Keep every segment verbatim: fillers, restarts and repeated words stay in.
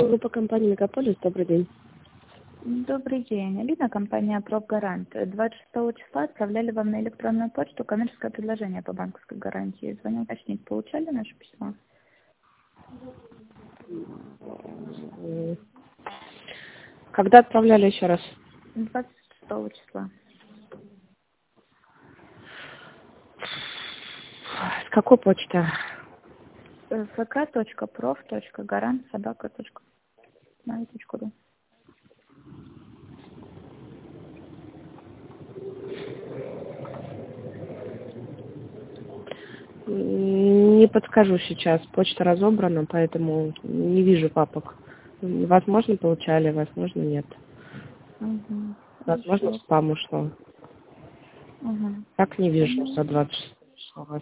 Группа компании «Мегаполис». Добрый день. Добрый день. Алина, компания «Пробгарант». двадцать шестого числа отправляли вам на электронную почту коммерческое предложение по банковской гарантии. Звоню уточнить, получали наше письмо? Когда отправляли еще раз? двадцать шестого числа. С какой почты? фк точка проф точка гарант собака точка ру. Не подскажу сейчас. Почта разобрана, поэтому не вижу папок. Возможно, получали, возможно, нет. Угу. Возможно, в спам ушло. Угу. Так не вижу за двадцать шестое число вас.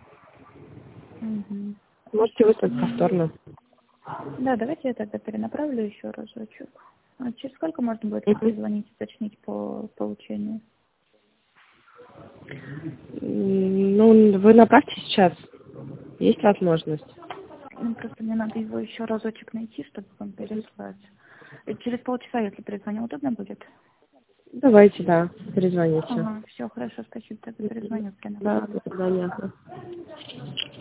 Угу. Можете выслать повторно. Да, давайте я тогда перенаправлю еще разочек. А через сколько можно будет позвонить, уточнить по получению? Ну, вы направьте сейчас. Есть возможность? Ну, просто мне надо его еще разочек найти, чтобы вам переслать. И через полчаса, если перезвоню, удобно будет? Давайте, да, перезвоните. Ага, все, хорошо, спасибо, тогда перезвоню. Да, до свидания.